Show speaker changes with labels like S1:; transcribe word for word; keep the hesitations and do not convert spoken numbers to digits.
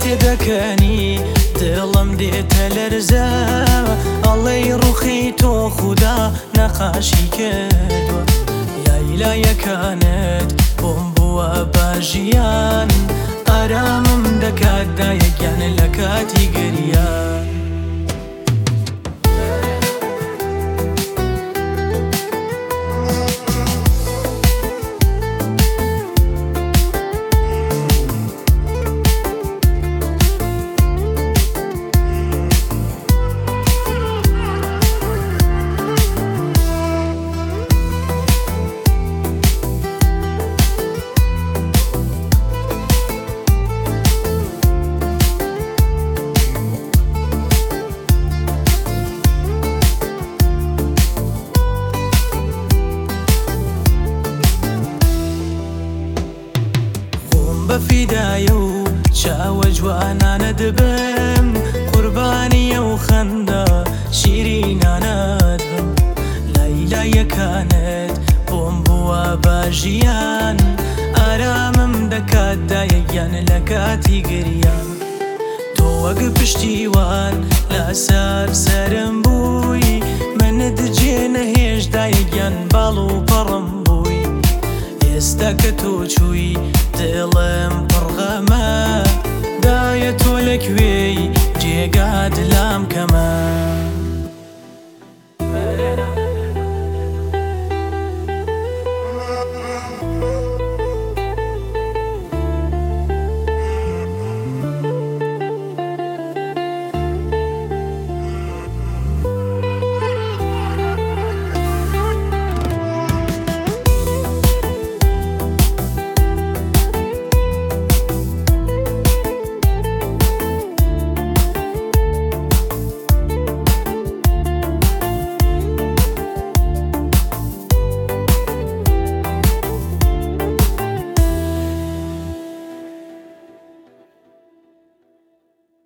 S1: تێدەکەنی دڵم دێتە لەرزە ئەڵێی ڕوخی تۆ خودا نەقاشی کردوە یایلایەکانت بۆم بووە باژیان ئارامم دەکات دایەکیان لە کاتی گریان بەفیدایە و چاوە جوانانە دەبم قوربانیە و خەندە شیرینانەت بم لایلایەکانت بۆم بووە باژیان ئارامم دەکات دایەگیان لە کاتی گریان تۆ وەک پشتیوان لەسەر سەرم بووی منت جێنە هێش دایەگیان باڵ و پەڕم بووی ئێستا کە تۆ چووی دڵم پڕغەمە دایە تۆ لەکوێی جێگات لام کەمە